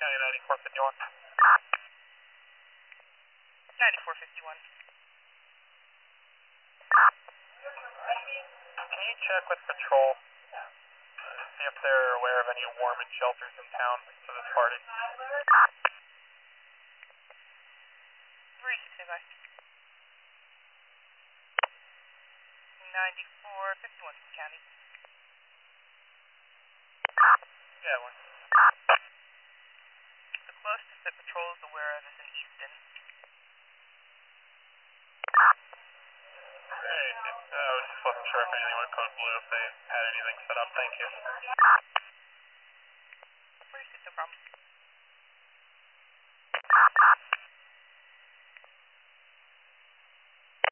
County 9451. 9451. Can you check with patrol? See if they're aware of any warming shelters in town for this party. 365. 9451 County. Yeah, one. The closest that patrol is aware of is in Easton. Great. I was just wasn't sure if anything would code blue if they had anything set up. Thank you.